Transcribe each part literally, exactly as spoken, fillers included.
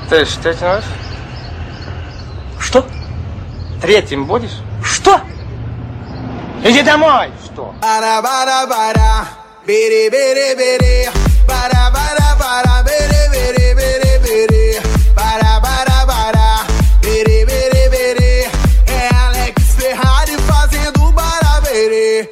Ты ж третий ночь? Что? Третьим будешь? Что? Иди домой! Что? Бара-бара-бара, бери-бери-бери, бара-бара-бара, бери-бери-бери-бери, бара-бара-бара, biri-biri-biri. É Alex Ferrari fazendo baraberi.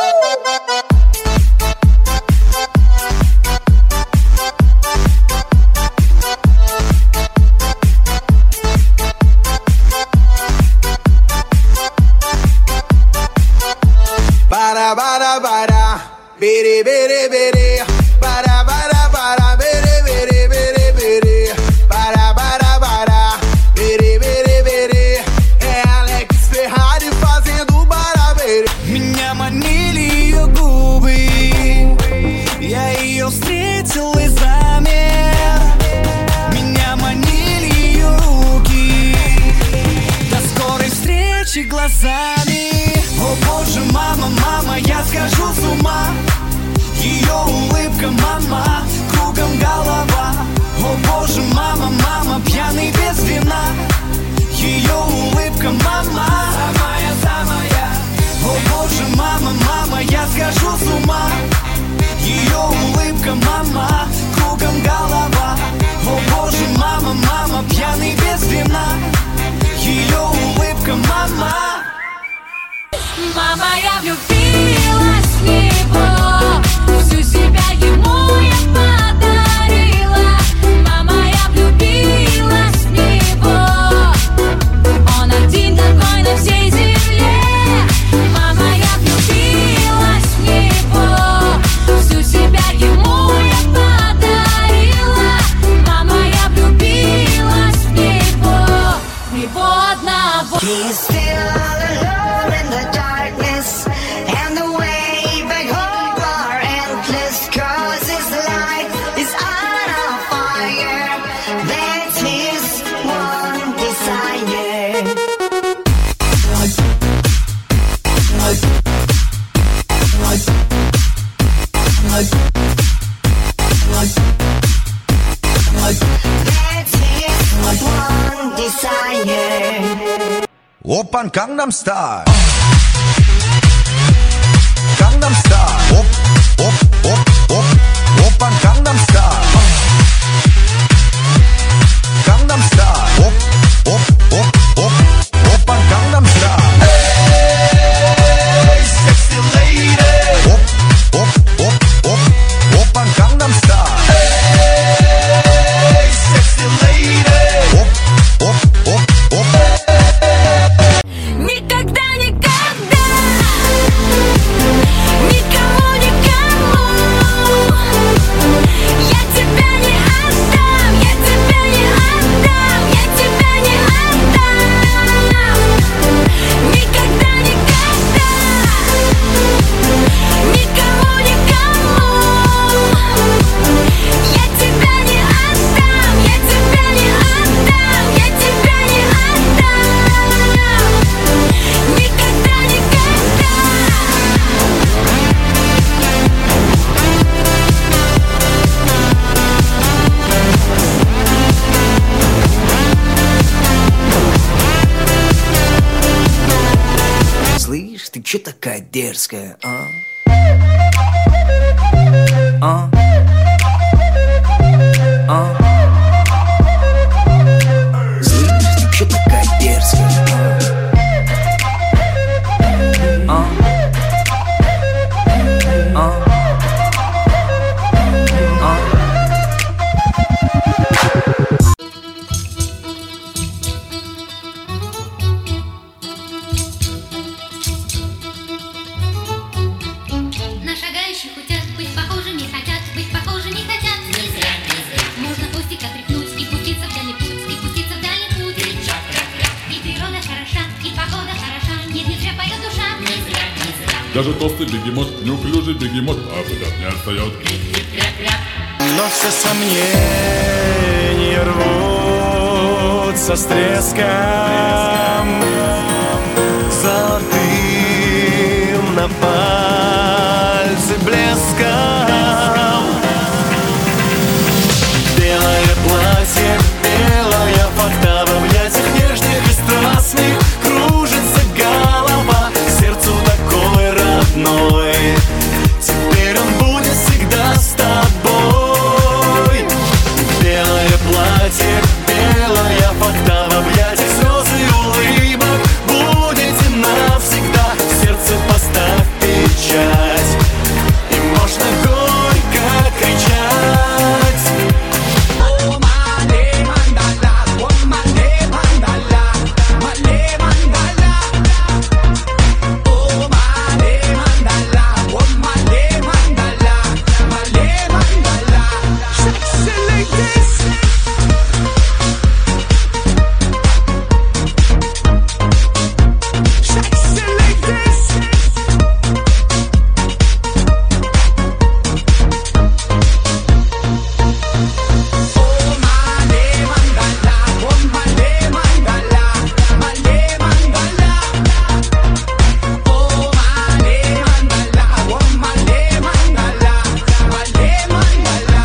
Bara-bara-bara, biri-biri-biri, bara-bara-bara, biri-biri-biri-biri, bara-bara-bara, biri-biri-biri. É Alex Ferrari fazendo baraberi. Меня манили ее губы, я ее встретил и замер. Меня манили ее руки, до скорой встречи глазами. О боже, мама, мама, я схожу с ума. Ее улыбка, мама, кругом голова. О боже, мама, мама, пьяный без вина. Ее улыбка, мама, самая, самая. О боже, мама, мама, я схожу с ума. Ее улыбка, мама, кругом голова. О боже, мама, мама, пьяный без вина. Ее улыбка, мама. Мама, я влюбилась в него, всю себя ему я подарила. Мама, я влюбилась в него, он один такой на всей земле. Мама, я влюбилась в него, всю себя ему я подарила. Мама, я влюбилась в него, в него одного. Oppan Gangnam Style. Gangnam Style. Op, op, op, op. Oppan Gangnam Style. Gangnam Style. Op, op, op, op. Oppan Gangnam Style. Hey, sexy lady. Op, op, op, op. Oppan Gangnam Style. Hey, sexy lady. Op, op, op, op. Никогда, никогда, никому, никому я тебя не отдам, я тебя не отдам, я тебя не отдам. Никогда, никогда, никому, никому я тебя не отдам, я тебя не отдам, я тебя не отдам. Никогда, никогда. Слышь, ты чё такая дерзкая, а? А? А? Слышь, ты чё такая дерзкая, а? А? А? А? На шагающих хотят быть похожими, хотят быть похожими, хотят. Не зря, не зря. Можно хвостик отряхнуть и пуститься в дальний путь, и пуститься в дальний путь. И природа хороша, и погода хороша, не зря поет душа. Не зря, не зря. Даже толстый бегемот, неуклюжий бегемот, а путят не отстает. Но все сомнения рвутся с треском, золотым на пальце блеском. Белое платье, белое платье белая фата в объятиях слез и улыбок. Будете навсегда, в сердце поставь печать, и можно горько кричать. Oh male mandala, oh male mandala, male mandala. Oh male mandala, oh male mandala, male mandala. Sexy ladies. Sexy ladies. Oh male mandala, oh male mandala, male mandala. Oh male mandala, oh male mandala, male mandala.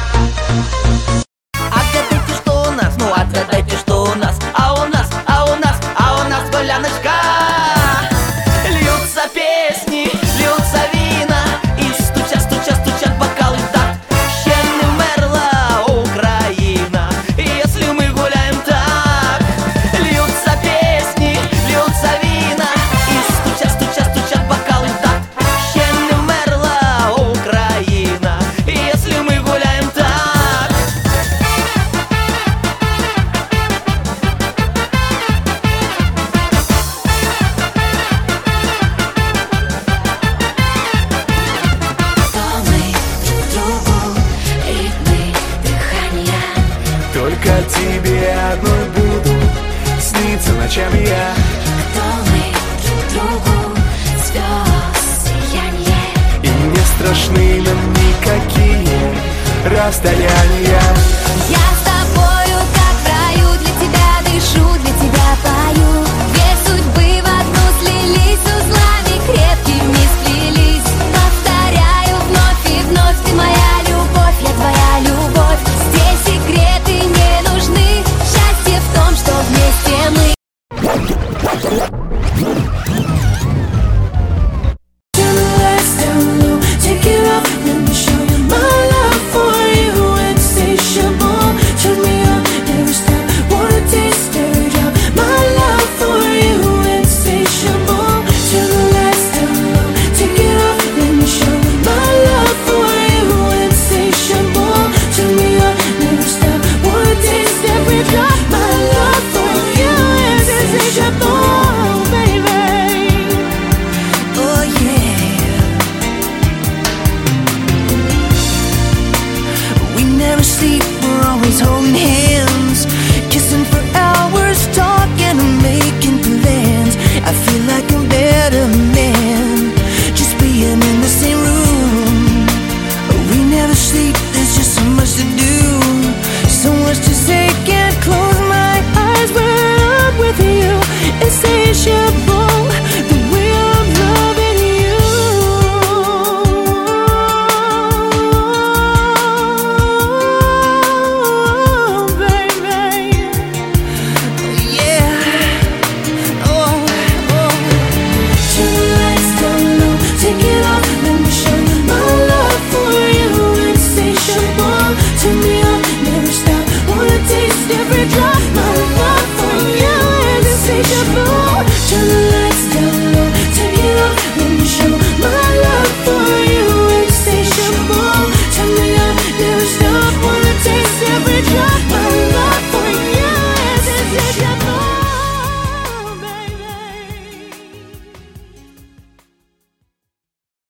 Отгадайте, что у нас, ну отгадайте, что у нас. А у нас, а у нас, а у нас гуляночка. Льются песни, льются вина, и стучат, стучат, стучат бокалы в такт. Ще не вмерла Україна, если мы гуляем так. Льются песни, льются вина, и стучат, стучат, стучат бокалы в такт. Ще не вмерла Україна, если мы гуляем так. Только тебе одной буду сниться ночами я. И не страшны нам никакие расстояния. Я